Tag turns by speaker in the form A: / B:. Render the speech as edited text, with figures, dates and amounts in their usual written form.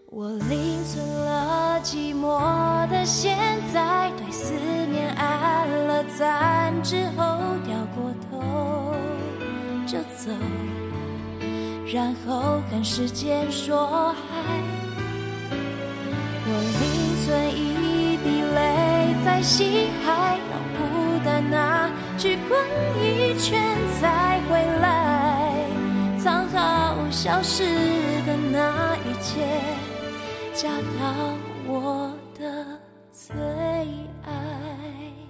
A: 我另存了寂寞的现在，对思念按了赞之后掉过头就走，然后看时间说嗨。我另存一滴泪在心海，到孤单那去滚一圈才回来，藏好消失的那一切，加到我的最爱。